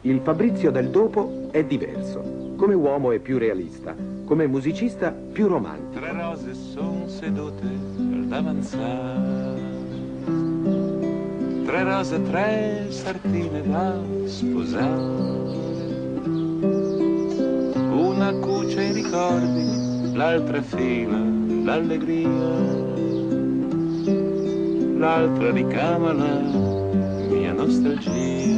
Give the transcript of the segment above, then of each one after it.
Il Fabrizio del dopo è diverso. Come uomo è più realista, come musicista più romantico. 3 rose son sedute al davanzale, 3 rose, 3 sartine da sposare. Una cuce i ricordi, l'altra fila l'allegria, l'altra ricama la mia nostalgia,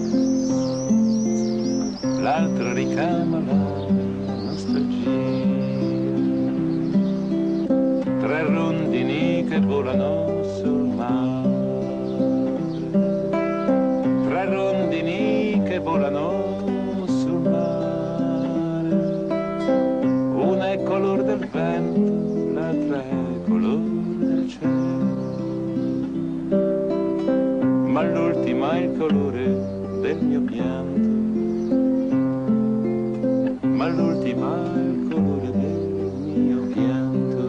l'altra ricama la nostalgia. 3 rondini che volano sul mare, 3 rondini che volano sul mare. Una è color del vento, l'altra è color del cielo, ma l'ultima è il colore del mio pianto, ma l'ultima è il colore del mio pianto.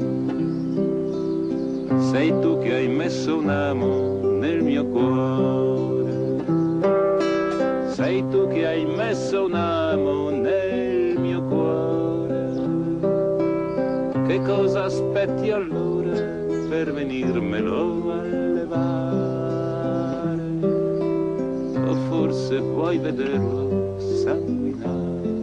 Sei tu che hai messo un amo nel mio cuore, sei tu che hai messo un amo nel mio cuore. Che cosa aspetti allora per venirmelo a levare? O forse vuoi vederlo sanguinare?